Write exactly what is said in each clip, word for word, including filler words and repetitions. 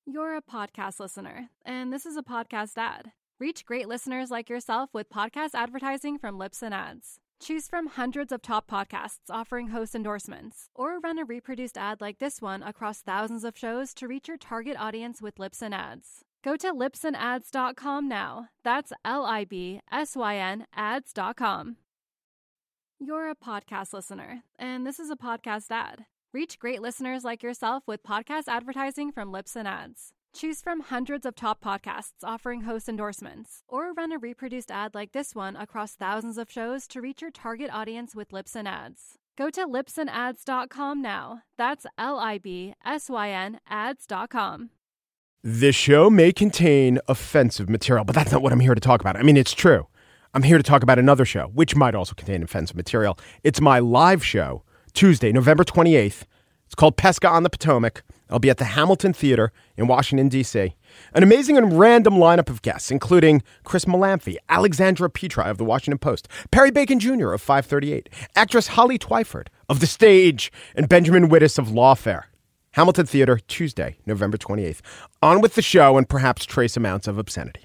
You're a podcast listener, and this is a podcast ad. Reach great listeners like yourself with podcast advertising from Libsyn Ads. Choose from hundreds of top podcasts offering host endorsements, or run a reproduced ad like this one across thousands of shows to reach your target audience with Libsyn Ads. Go to libsyn ads dot com now. That's L I B S Y N ads dot com. You're a podcast listener, and this is a podcast ad. Reach great listeners like yourself with podcast advertising from Libsyn Ads. Choose from hundreds of top podcasts offering host endorsements, or run a reproduced ad like this one across thousands of shows to reach your target audience with Libsyn Ads. Go to libsyn ads dot com now. That's L I B S Y N ads dot com. This show may contain offensive material, but that's not what I'm here to talk about. I mean, it's true. I'm here to talk about another show, which might also contain offensive material. It's my live show, Tuesday, November twenty-eighth. It's called Pesca on the Potomac. I'll be at the Hamilton Theater in Washington, D C An amazing and random lineup of guests, including Chris Malamphy, Alexandra Petri of The Washington Post, Perry Bacon Junior of five thirty-eight, actress Holly Twyford of The Stage, and Benjamin Wittes of Lawfare. Hamilton Theater, Tuesday, November twenty-eighth. On with the show and perhaps trace amounts of obscenity.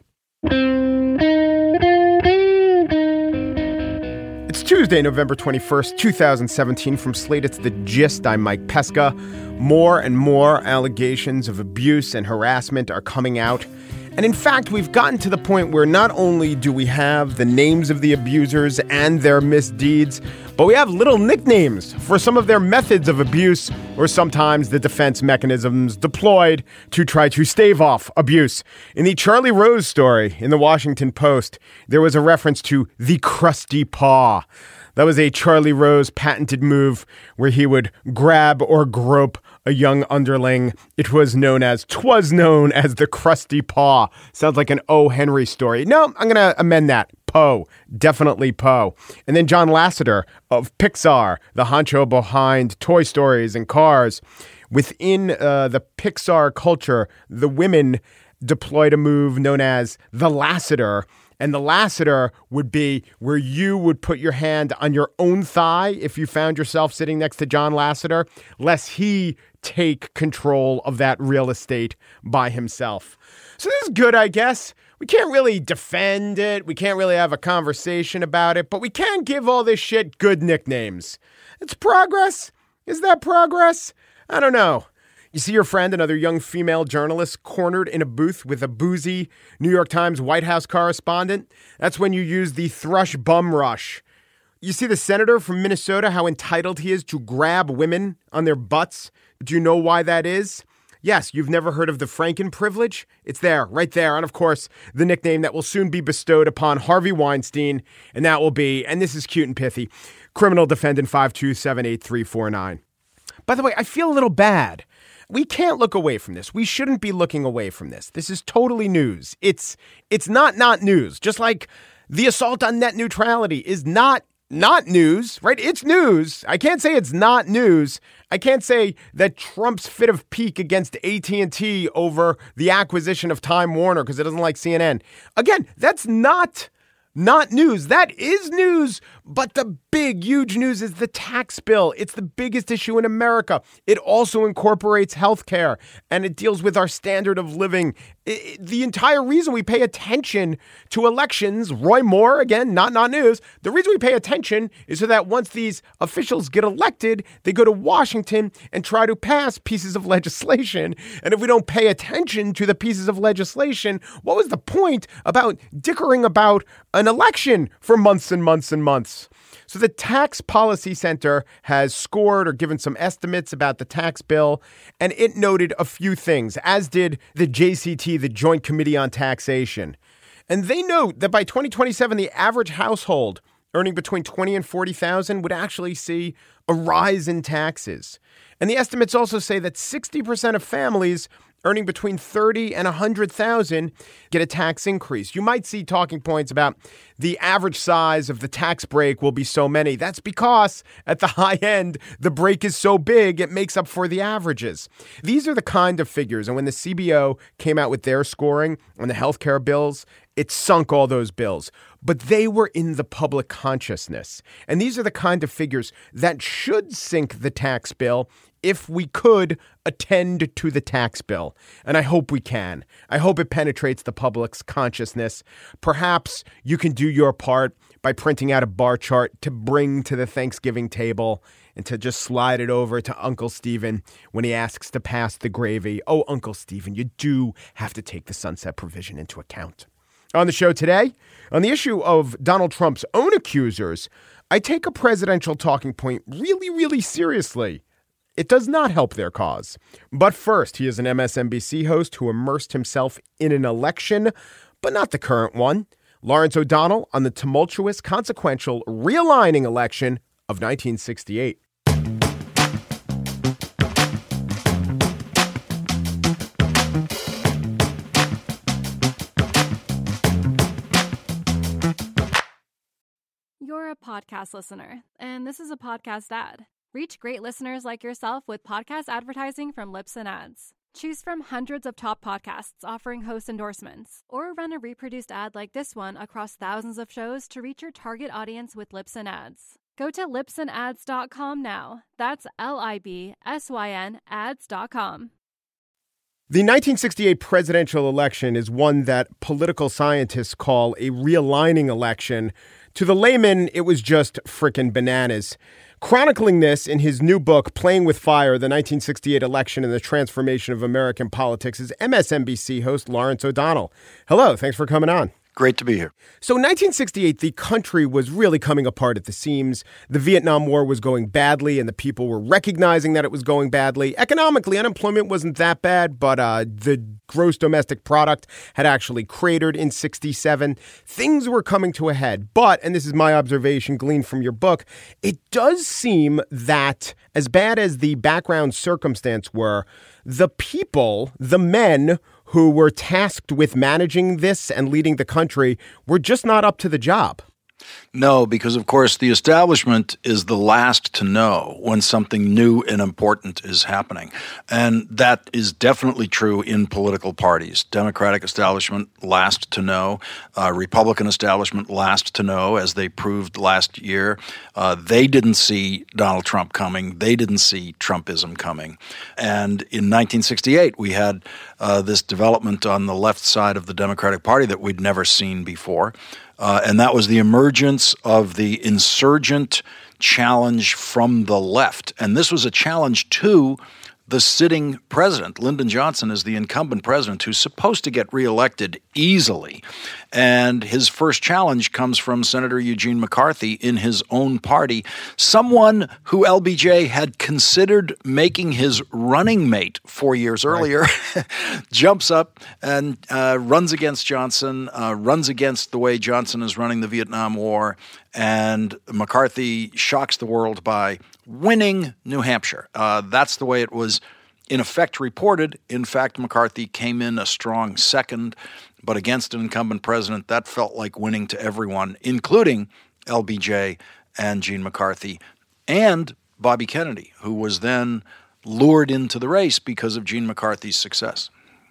It's Tuesday, November twenty-first, twenty seventeen. From Slate, it's The Gist. I'm Mike Pesca. More and more allegations of abuse and harassment are coming out. And in fact, we've gotten to the point where not only do we have the names of the abusers and their misdeeds, but we have little nicknames for some of their methods of abuse, or sometimes the defense mechanisms deployed to try to stave off abuse. In the Charlie Rose story in the Washington Post, there was a reference to the crusty paw. That was a Charlie Rose patented move where he would grab or grope a young underling. It was known as, twas known as the crusty paw. Sounds like an O. Henry story. No, I'm going to amend that. Poe. Definitely Poe. And then John Lasseter of Pixar, the honcho behind Toy Stories and Cars. Within uh, the Pixar culture, the women deployed a move known as the Lasseter. And the Lasseter would be where you would put your hand on your own thigh if you found yourself sitting next to John Lasseter, lest he take control of that real estate by himself. So this is good, I guess. We can't really defend it. We can't really have a conversation about it, but we can give all this shit good nicknames. It's progress. Is that progress? I don't know. You see your friend, another young female journalist, cornered in a booth with a boozy New York Times White House correspondent? That's when you use the thrush bum rush. You see the senator from Minnesota, how entitled he is to grab women on their butts? Do you know why that is? Yes, you've never heard of the Franken privilege? It's there, right there. And of course, the nickname that will soon be bestowed upon Harvey Weinstein, and that will be, and this is cute and pithy, criminal defendant five two seven eight three four nine. By the way, I feel a little bad. We can't look away from this. We shouldn't be looking away from this. This is totally news. It's it's not not news. Just like the assault on net neutrality is not not news, right? It's news. I can't say it's not news. I can't say that Trump's fit of pique against A T and T over the acquisition of Time Warner because it doesn't like C N N. Again, that's not Not news. That is news. But the big, huge news is the tax bill. It's the biggest issue in America. It also incorporates health care, and it deals with our standard of living. It, it, the entire reason we pay attention to elections, Roy Moore, again, not not news. The reason we pay attention is so that once these officials get elected, they go to Washington and try to pass pieces of legislation. And if we don't pay attention to the pieces of legislation, what was the point about dickering about an election for months and months and months? So the Tax Policy Center has scored or given some estimates about the tax bill, and it noted a few things, as did the J C T, the Joint Committee on Taxation. And they note that by twenty twenty-seven, the average household earning between twenty and forty thousand would actually see a rise in taxes. And the estimates also say that sixty percent of families earning between thirty and one hundred thousand get a tax increase. You might see talking points about the average size of the tax break will be so many. That's because at the high end, the break is so big, it makes up for the averages. These are the kind of figures. And when the C B O came out with their scoring on the healthcare bills, it sunk all those bills. But they were in the public consciousness. And these are the kind of figures that should sink the tax bill if we could attend to the tax bill. And I hope we can. I hope it penetrates the public's consciousness. Perhaps you can do your part by printing out a bar chart to bring to the Thanksgiving table and to just slide it over to Uncle Stephen when he asks to pass the gravy. Oh, Uncle Stephen, you do have to take the sunset provision into account. On the show today, on the issue of Donald Trump's own accusers, I take a presidential talking point really, really seriously. It does not help their cause. But first, he is an M S N B C host who immersed himself in an election, but not the current one. Lawrence O'Donnell on the tumultuous, consequential, realigning election of nineteen sixty-eight. You're a podcast listener, and this is a podcast ad. Reach great listeners like yourself with podcast advertising from Libsyn Ads. Choose from hundreds of top podcasts offering host endorsements, or run a reproduced ad like this one across thousands of shows to reach your target audience with Libsyn Ads. Go to libsyn ads dot com now. That's L I B S Y N ads dot com. The nineteen sixty-eight presidential election is one that political scientists call a realigning election. To the layman, it was just frickin' bananas. Chronicling this in his new book, Playing with Fire, the nineteen sixty-eight Election and the Transformation of American Politics, is M S N B C host Lawrence O'Donnell. Hello, thanks for coming on. Great to be here. So nineteen sixty-eight, the country was really coming apart at the seams. The Vietnam War was going badly, and the people were recognizing that it was going badly. Economically, unemployment wasn't that bad, but uh, the gross domestic product had actually cratered in sixty-seven. Things were coming to a head. But, and this is my observation gleaned from your book, it does seem that as bad as the background circumstance were, the people, the men who were tasked with managing this and leading the country were just not up to the job. No, because, of course, the establishment is the last to know when something new and important is happening. And that is definitely true in political parties. Democratic establishment, last to know. Uh, Republican establishment, last to know, as they proved last year. Uh, they didn't see Donald Trump coming. They didn't see Trumpism coming. And in nineteen sixty-eight, we had uh, this development on the left side of the Democratic Party that we'd never seen before. Uh, and that was the emergence of the insurgent challenge from the left. And this was a challenge to the sitting president. Lyndon Johnson is the incumbent president who's supposed to get reelected easily. And his first challenge comes from Senator Eugene McCarthy in his own party, someone who L B J had considered making his running mate four years earlier, right. jumps up and uh, runs against Johnson, uh, runs against the way Johnson is running the Vietnam War, and McCarthy shocks the world by winning New Hampshire. Uh, that's the way it was in effect reported. In fact, McCarthy came in a strong second, but against an incumbent president, that felt like winning to everyone, including L B J and Gene McCarthy and Bobby Kennedy, who was then lured into the race because of Gene McCarthy's success.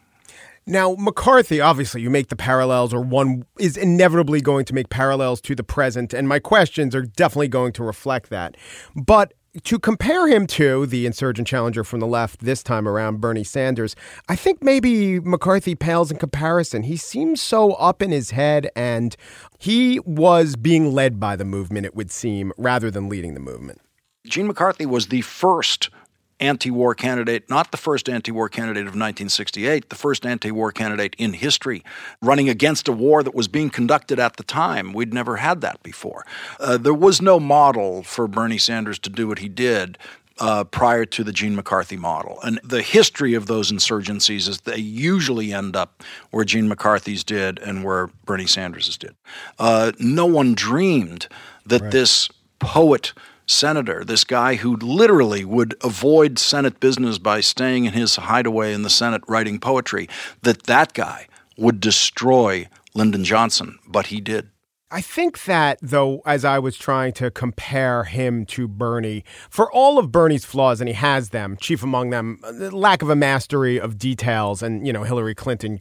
Now, McCarthy, obviously, you make the parallels, or one is inevitably going to make parallels to the present, and my questions are definitely going to reflect that. But to compare him to the insurgent challenger from the left this time around, Bernie Sanders, I think maybe McCarthy pales in comparison. He seems so up in his head, and he was being led by the movement, it would seem, rather than leading the movement. Gene McCarthy was the first anti-war candidate, not the first anti-war candidate of nineteen sixty-eight, the first anti-war candidate in history, running against a war that was being conducted at the time. We'd never had that before. Uh, there was no model for Bernie Sanders to do what he did uh, prior to the Gene McCarthy model. And the history of those insurgencies is they usually end up where Gene McCarthy's did and where Bernie Sanders's did. Uh, no one dreamed that right. this poet senator, this guy who literally would avoid Senate business by staying in his hideaway in the Senate writing poetry, that that guy would destroy Lyndon Johnson, but he did. I think that, though, as I was trying to compare him to Bernie, for all of Bernie's flaws, and he has them, chief among them, the lack of a mastery of details, and, you know, Hillary Clinton could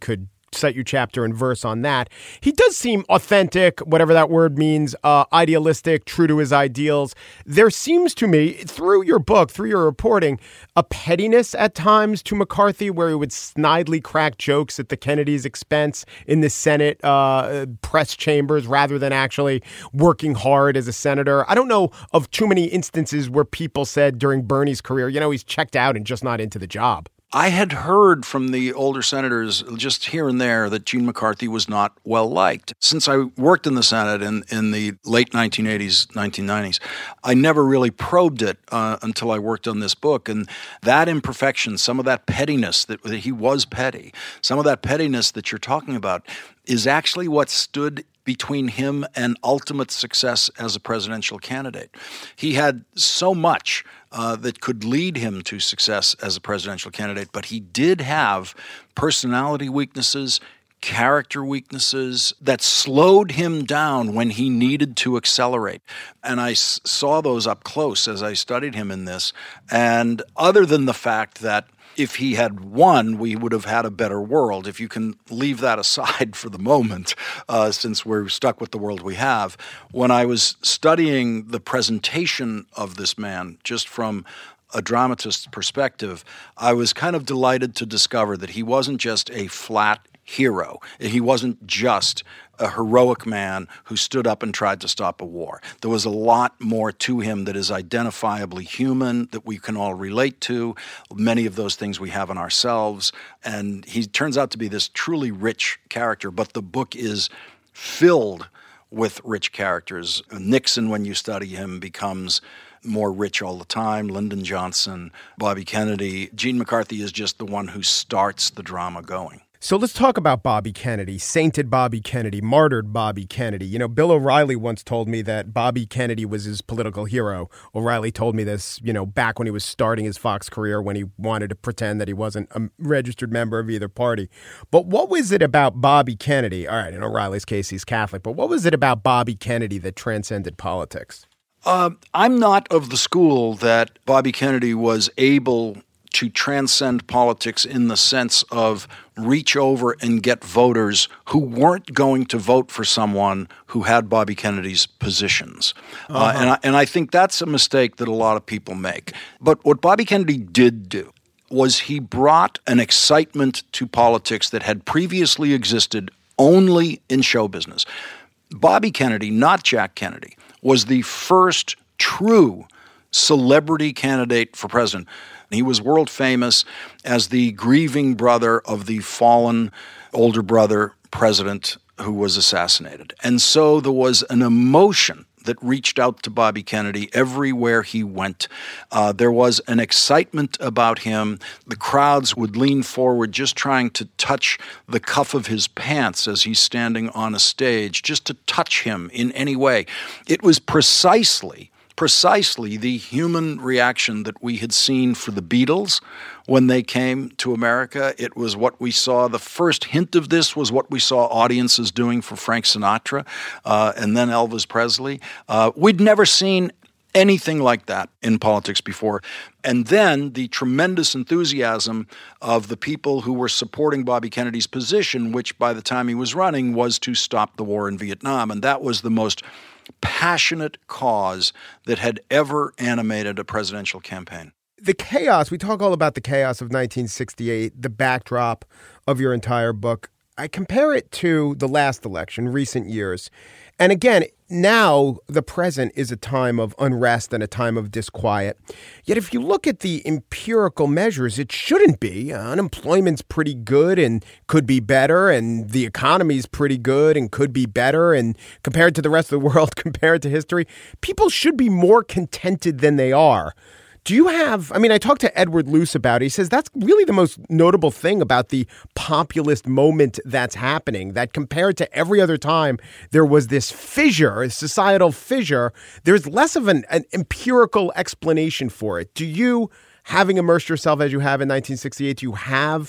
cite you chapter and verse on that. He does seem authentic, whatever that word means, uh, idealistic, true to his ideals. There seems to me, through your book, through your reporting, a pettiness at times to McCarthy where he would snidely crack jokes at the Kennedys' expense in the Senate uh, press chambers rather than actually working hard as a senator. I don't know of too many instances where people said during Bernie's career, you know, he's checked out and just not into the job. I had heard from the older senators just here and there that Gene McCarthy was not well liked. Since I worked in the Senate in, in the late nineteen eighties, nineteen nineties, I never really probed it uh, until I worked on this book. And that imperfection, some of that pettiness, that, that he was petty, some of that pettiness that you're talking about is actually what stood between him and ultimate success as a presidential candidate. He had so much uh, that could lead him to success as a presidential candidate, but he did have personality weaknesses, character weaknesses that slowed him down when he needed to accelerate. And I s- saw those up close as I studied him in this. And other than the fact that if he had won, we would have had a better world. If you can leave that aside for the moment, uh, since we're stuck with the world we have. When I was studying the presentation of this man, just from a dramatist's perspective, I was kind of delighted to discover that he wasn't just a flat hero. He wasn't just a heroic man who stood up and tried to stop a war. There was a lot more to him that is identifiably human, that we can all relate to, many of those things we have in ourselves. And he turns out to be this truly rich character, but the book is filled with rich characters. Nixon, when you study him, becomes more rich all the time. Lyndon Johnson, Bobby Kennedy. Gene McCarthy is just the one who starts the drama going. So let's talk about Bobby Kennedy, sainted Bobby Kennedy, martyred Bobby Kennedy. You know, Bill O'Reilly once told me that Bobby Kennedy was his political hero. O'Reilly told me this, you know, back when he was starting his Fox career, when he wanted to pretend that he wasn't a registered member of either party. But what was it about Bobby Kennedy? All right, in O'Reilly's case, he's Catholic. But what was it about Bobby Kennedy that transcended politics? Uh, I'm not of the school that Bobby Kennedy was able to transcend politics in the sense of reach over and get voters who weren't going to vote for someone who had Bobby Kennedy's positions. Uh-huh. Uh, and, I, and I think that's a mistake that a lot of people make. But what Bobby Kennedy did do was he brought an excitement to politics that had previously existed only in show business. Bobby Kennedy, not Jack Kennedy, was the first true celebrity candidate for president. He was world famous as the grieving brother of the fallen older brother president who was assassinated. And so there was an emotion that reached out to Bobby Kennedy everywhere he went. Uh, there was an excitement about him. The crowds would lean forward just trying to touch the cuff of his pants as he's standing on a stage, just to touch him in any way. It was precisely Precisely the human reaction that we had seen for the Beatles when they came to America. It was what we saw. The first hint of this was what we saw audiences doing for Frank Sinatra uh, and then Elvis Presley. Uh, we'd never seen anything like that in politics before. And then the tremendous enthusiasm of the people who were supporting Bobby Kennedy's position, which by the time he was running was to stop the war in Vietnam. And that was the most passionate cause that had ever animated a presidential campaign. The chaos, we talk all about the chaos of nineteen sixty-eight, the backdrop of your entire book. I compare it to the last election, recent years. And again, now the present is a time of unrest and a time of disquiet. Yet if you look at the empirical measures, it shouldn't be. Uh, unemployment's pretty good and could be better, and the economy's pretty good and could be better. And compared to the rest of the world, compared to history, people should be more contented than they are. Do you have, I mean, I talked to Edward Luce about it. He says that's really the most notable thing about the populist moment that's happening, that compared to every other time, there was this fissure, a societal fissure. There's less of an, an empirical explanation for it. Do you, having immersed yourself as you have in nineteen sixty-eight, do you have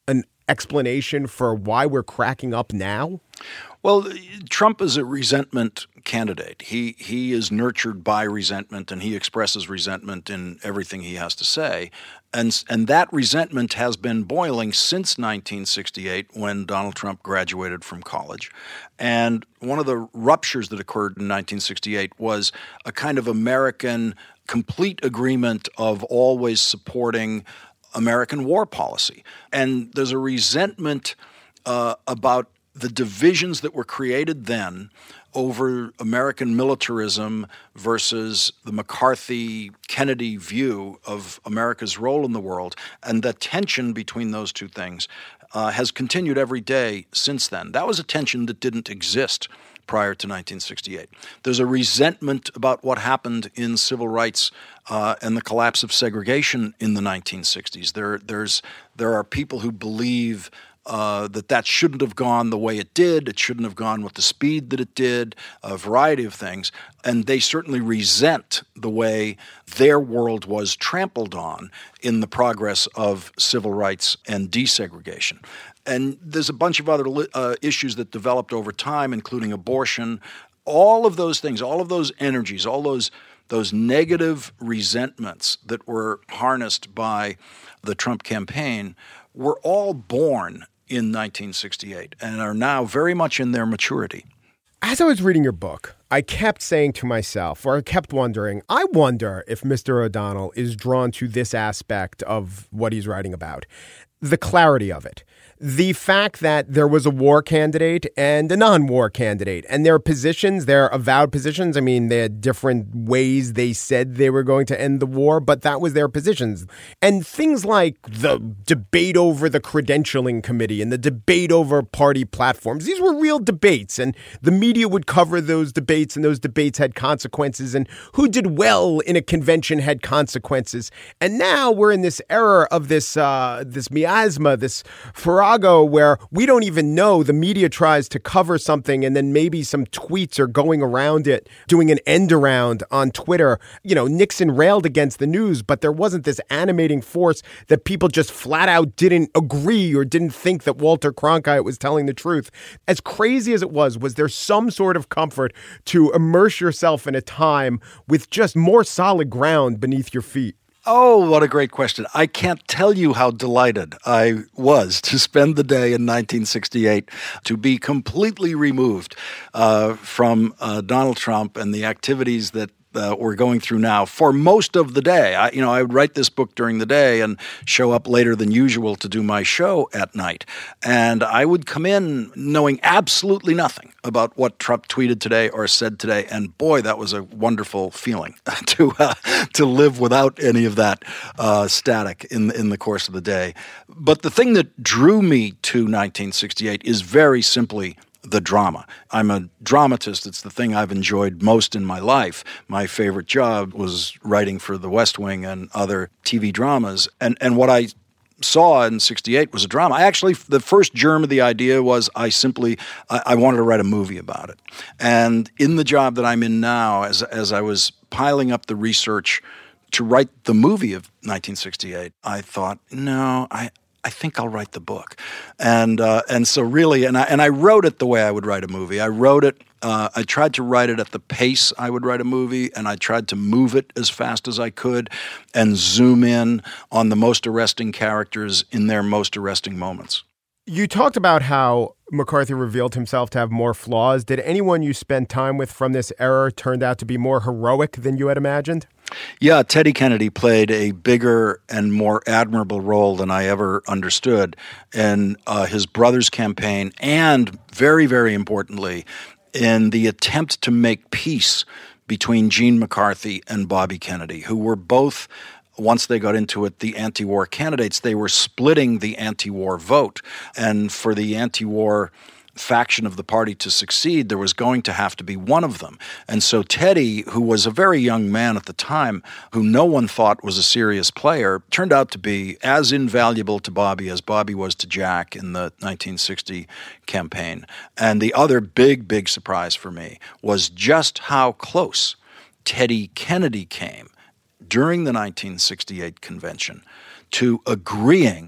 an explanation for why we're cracking up now? Well, Trump is a resentment candidate. He he is nurtured by resentment, and he expresses resentment in everything he has to say. And, and that resentment has been boiling since nineteen sixty-eight, when Donald Trump graduated from college. And one of the ruptures that occurred in nineteen sixty-eight was a kind of American complete agreement of always supporting American war policy. And there's a resentment uh, about the divisions that were created then over American militarism versus the McCarthy-Kennedy view of America's role in the world. And the tension between those two things uh, has continued every day since then. That was a tension that didn't exist prior to nineteen sixty-eight. There's a resentment about what happened in civil rights uh, and the collapse of segregation in the nineteen sixties. There, there's, there are people who believe Uh, that that shouldn't have gone the way it did. It shouldn't have gone with the speed that it did, a variety of things. And they certainly resent the way their world was trampled on in the progress of civil rights and desegregation. And there's a bunch of other uh, issues that developed over time, including abortion. All of those things, all of those energies, all those those negative resentments that were harnessed by the Trump campaign were all born in nineteen sixty-eight and are now very much in their maturity. As I was reading your book, I kept saying to myself, or I kept wondering, I wonder if Mister O'Donnell is drawn to this aspect of what he's writing about, the clarity of it. The fact that there was a war candidate and a non-war candidate, and their positions, their avowed positions, I mean, they had different ways they said they were going to end the war, but that was their positions. And things like the debate over the credentialing committee and the debate over party platforms, these were real debates, and the media would cover those debates, and those debates had consequences, and who did well in a convention had consequences. And now we're in this era of this, uh, this miasma, this farrago, where we don't even know. The media tries to cover something, and then maybe some tweets are going around it, doing an end around on Twitter. You know, Nixon railed against the news, but there wasn't this animating force that people just flat out didn't agree or didn't think that Walter Cronkite was telling the truth. As crazy as it was, was there some sort of comfort to immerse yourself in a time with just more solid ground beneath your feet? Oh, what a great question. I can't tell you how delighted I was to spend the day in nineteen sixty-eight, to be completely removed uh, from uh, Donald Trump and the activities that Uh, we're going through now for most of the day. I, you know, I would write this book during the day and show up later than usual to do my show at night. And I would come in knowing absolutely nothing about what Trump tweeted today or said today. And boy, that was a wonderful feeling to uh, to live without any of that uh, static in in the course of the day. But the thing that drew me to nineteen sixty-eight is very simply the drama. I'm a dramatist. It's the thing I've enjoyed most in my life. My favorite job was writing for The West Wing and other T V dramas. And and what I saw in sixty-eight was a drama. I actually, the first germ of the idea was I simply, I, I wanted to write a movie about it. And in the job that I'm in now, as as I was piling up the research to write the movie of nineteen sixty-eight, I thought, no, I I think I'll write the book. And uh, and so really, and I and I wrote it the way I would write a movie. I wrote it, uh, I tried to write it at the pace I would write a movie, and I tried to move it as fast as I could and zoom in on the most arresting characters in their most arresting moments. You talked about how McCarthy revealed himself to have more flaws. Did anyone you spent time with from this era turn out to be more heroic than you had imagined? Yeah, Teddy Kennedy played a bigger and more admirable role than I ever understood in uh, his brother's campaign, and very, very importantly, in the attempt to make peace between Gene McCarthy and Bobby Kennedy, who were both, once they got into it, the anti-war candidates. They were splitting the anti-war vote. And for the anti-war faction of the party to succeed, there was going to have to be one of them. And so Teddy, who was a very young man at the time, who no one thought was a serious player, turned out to be as invaluable to Bobby as Bobby was to Jack in the nineteen sixty campaign. And the other big, big surprise for me was just how close Teddy Kennedy came during the nineteen sixty-eight convention to agreeing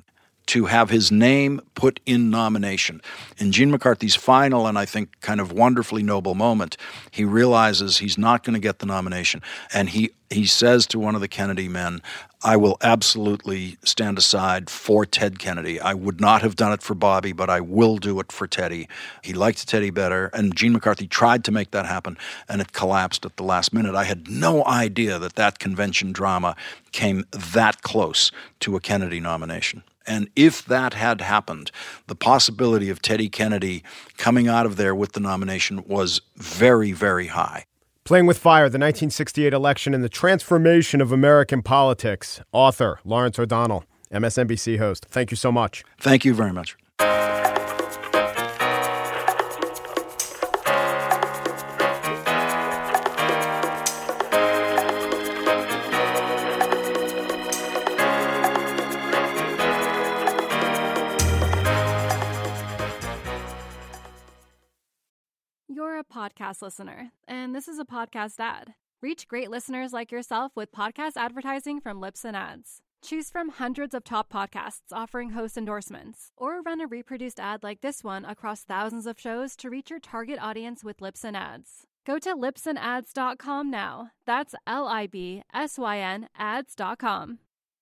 to have his name put in nomination. In Gene McCarthy's final and I think kind of wonderfully noble moment, he realizes he's not going to get the nomination. And he, he says to one of the Kennedy men, I will absolutely stand aside for Ted Kennedy. I would not have done it for Bobby, but I will do it for Teddy. He liked Teddy better, and Gene McCarthy tried to make that happen, and it collapsed at the last minute. I had no idea that that convention drama came that close to a Kennedy nomination. And if that had happened, the possibility of Teddy Kennedy coming out of there with the nomination was very, very high. Playing with Fire, the nineteen sixty-eight election and the transformation of American politics. Author Lawrence O'Donnell, M S N B C host. Thank you so much. Thank you very much. You're a podcast listener, and this is a podcast ad. Reach great listeners like yourself with podcast advertising from Libsyn Ads. Choose from hundreds of top podcasts offering host endorsements, or run a reproduced ad like this one across thousands of shows to reach your target audience with Libsyn Ads. Go to libsyn ads dot com now. That's L I B S Y N ads dot com.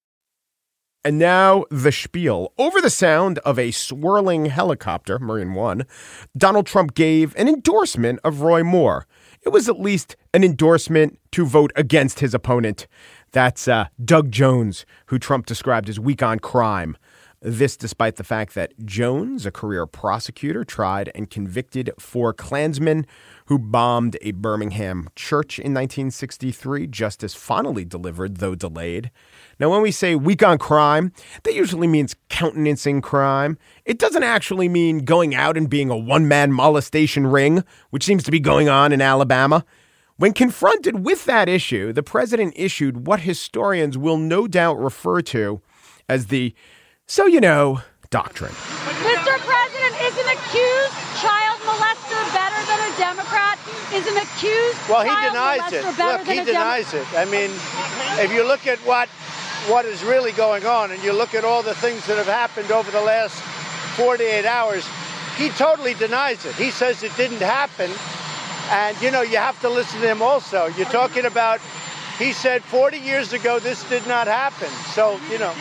And now the spiel. Over the sound of a swirling helicopter, Marine One, Donald Trump gave an endorsement of Roy Moore. It was at least an endorsement to vote against his opponent. That's uh, Doug Jones, who Trump described as weak on crime. This despite the fact that Jones, a career prosecutor, tried and convicted four Klansmen who bombed a Birmingham church in nineteen sixty-three. Justice finally delivered, though delayed. Now, when we say weak on crime, that usually means countenancing crime. It doesn't actually mean going out and being a one-man molestation ring, which seems to be going on in Alabama. When confronted with that issue, the president issued what historians will no doubt refer to as the so you know doctrine. Mister President, is an accused child molester better than a Democrat? Is an accused well, he child denies molester it. better Look, than he a denies Democrat? it. I mean, if you look at what what is really going on and you look at all the things that have happened over the last forty-eight hours, he totally denies it. He says it didn't happen. And, you know, you have to listen to him also. You're talking about, he said forty years ago this did not happen. So, you know.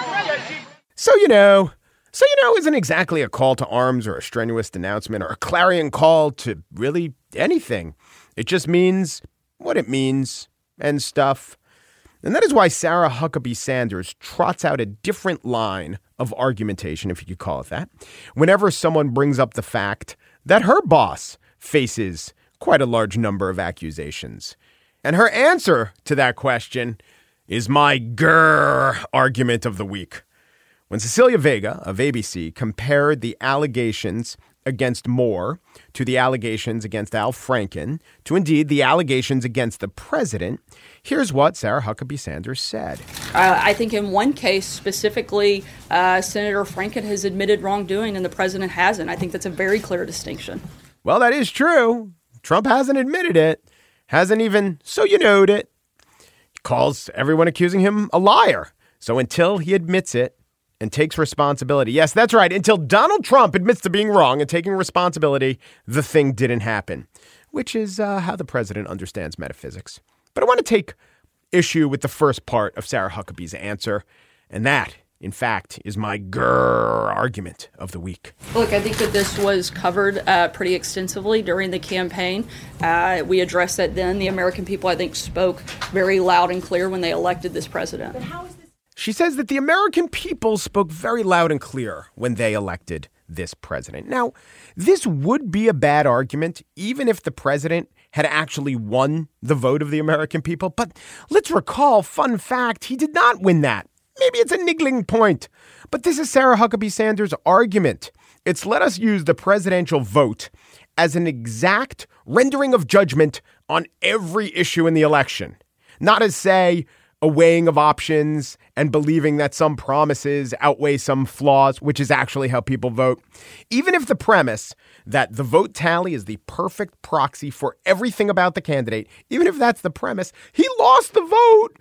So, you know, so, you know, isn't exactly a call to arms or a strenuous denouncement or a clarion call to really anything. It just means what it means and stuff. And that is why Sarah Huckabee Sanders trots out a different line of argumentation, if you could call it that, whenever someone brings up the fact that her boss faces quite a large number of accusations. And her answer to that question is my grrr argument of the week. When Cecilia Vega of A B C compared the allegations against Moore to the allegations against Al Franken to indeed the allegations against the president, here's what Sarah Huckabee Sanders said. Uh, I think in one case specifically, uh, Senator Franken has admitted wrongdoing and the president hasn't. I think that's a very clear distinction. Well, that is true. Trump hasn't admitted it, hasn't even so you knowed it. He calls everyone accusing him a liar. So until he admits it and takes responsibility, yes, that's right, until Donald Trump admits to being wrong and taking responsibility, the thing didn't happen, which is uh, how the president understands metaphysics. But I want to take issue with the first part of Sarah Huckabee's answer, and that, in fact, is my grrr argument of the week. Look, I think that this was covered uh, pretty extensively during the campaign. Uh, we addressed that then. The American people, I think, spoke very loud and clear when they elected this president. But how is this? She says that the American people spoke very loud and clear when they elected this president. Now, this would be a bad argument, even if the president had actually won the vote of the American people. But let's recall, fun fact, he did not win that. Maybe it's a niggling point, but this is Sarah Huckabee Sanders' argument. It's let us use the presidential vote as an exact rendering of judgment on every issue in the election, not as, say, a weighing of options and believing that some promises outweigh some flaws, which is actually how people vote. Even if the premise that the vote tally is the perfect proxy for everything about the candidate, even if that's the premise, he lost the vote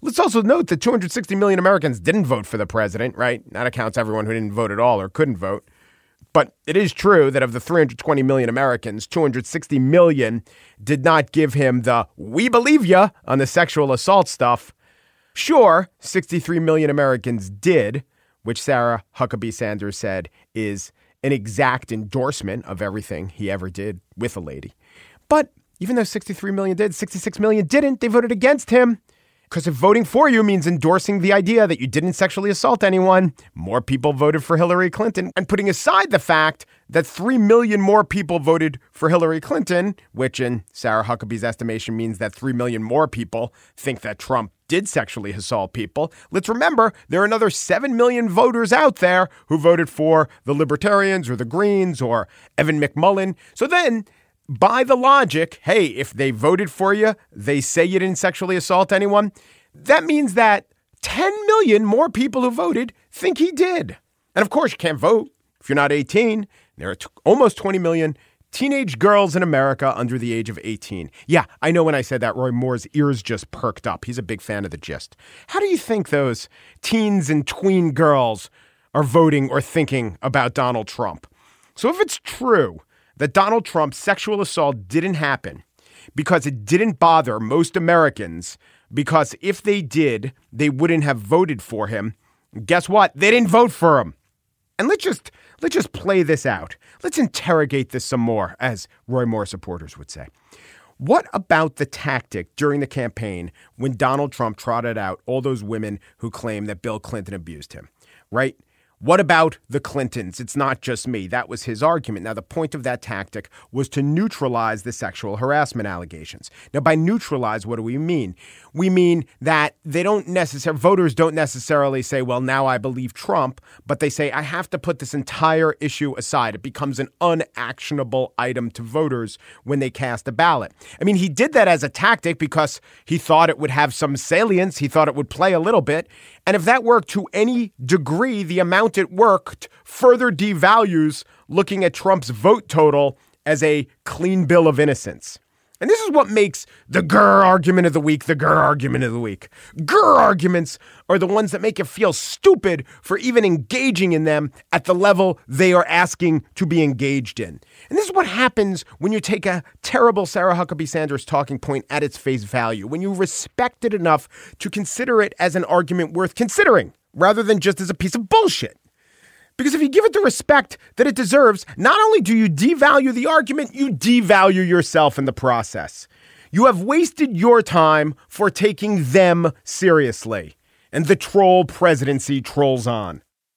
Let's also note that two hundred sixty million Americans didn't vote for the president, right? That accounts everyone who didn't vote at all or couldn't vote. But it is true that of the three hundred twenty million Americans, two hundred sixty million did not give him the "we believe ya" on the sexual assault stuff. Sure, sixty-three million Americans did, which Sarah Huckabee Sanders said is an exact endorsement of everything he ever did with a lady. But even though sixty-three million did, sixty-six million didn't, they voted against him. Because if voting for you means endorsing the idea that you didn't sexually assault anyone, more people voted for Hillary Clinton. And putting aside the fact that three million more people voted for Hillary Clinton, which in Sarah Huckabee's estimation means that three million more people think that Trump did sexually assault people. Let's remember, there are another seven million voters out there who voted for the Libertarians or the Greens or Evan McMullin. So then, by the logic, hey, if they voted for you, they say you didn't sexually assault anyone, that means that ten million more people who voted think he did. And of course, you can't vote if you're not eighteen. There are t- almost twenty million teenage girls in America under the age of eighteen. Yeah, I know when I said that, Roy Moore's ears just perked up. He's a big fan of The Gist. How do you think those teens and tween girls are voting or thinking about Donald Trump? So if it's true that Donald Trump's sexual assault didn't happen because it didn't bother most Americans, because if they did, they wouldn't have voted for him, guess what? They didn't vote for him. And let's just let's just play this out. Let's interrogate this some more, as Roy Moore supporters would say. What about the tactic during the campaign when Donald Trump trotted out all those women who claim that Bill Clinton abused him, right? What about the Clintons? It's not just me. That was his argument. Now, the point of that tactic was to neutralize the sexual harassment allegations. Now, by neutralize, what do we mean? We mean that they don't necessarily, voters don't necessarily say, well, now I believe Trump, but they say, I have to put this entire issue aside. It becomes an unactionable item to voters when they cast a ballot. I mean, he did that as a tactic because he thought it would have some salience. He thought it would play a little bit. And if that worked to any degree, the amount it worked further devalues looking at Trump's vote total as a clean bill of innocence. And this is what makes the grr argument of the week the grr argument of the week. Grr arguments are the ones that make you feel stupid for even engaging in them at the level they are asking to be engaged in. And this is what happens when you take a terrible Sarah Huckabee Sanders talking point at its face value, when you respect it enough to consider it as an argument worth considering, rather than just as a piece of bullshit. Because if you give it the respect that it deserves, not only do you devalue the argument, you devalue yourself in the process. You have wasted your time for taking them seriously. And the troll presidency trolls on.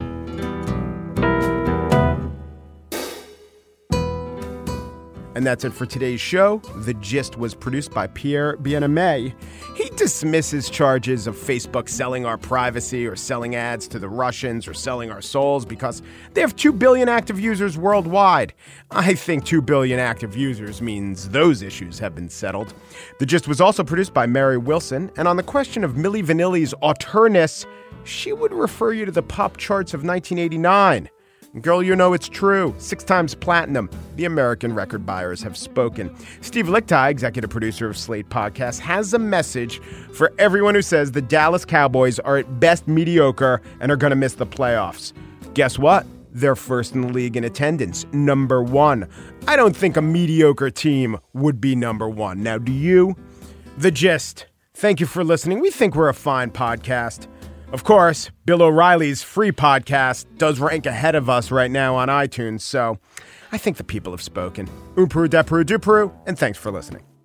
And that's it for today's show. The Gist was produced by Pierre Bien-Aimé. He dismisses charges of Facebook selling our privacy or selling ads to the Russians or selling our souls because they have two billion active users worldwide. I think two billion active users means those issues have been settled. The Gist was also produced by Mary Wilson. And on the question of Milli Vanilli's auterness, she would refer you to the pop charts of nineteen eighty-nine. Girl, you know it's true. Six times platinum. The American record buyers have spoken. Steve Lickteig, executive producer of Slate Podcast, has a message for everyone who says the Dallas Cowboys are at best mediocre and are going to miss the playoffs. Guess what? They're first in the league in attendance. Number one. I don't think a mediocre team would be number one. Now, do you? The Gist. Thank you for listening. We think we're a fine podcast. Of course, Bill O'Reilly's free podcast does rank ahead of us right now on iTunes, so I think the people have spoken. Oomperu, depperu, duperu, and thanks for listening.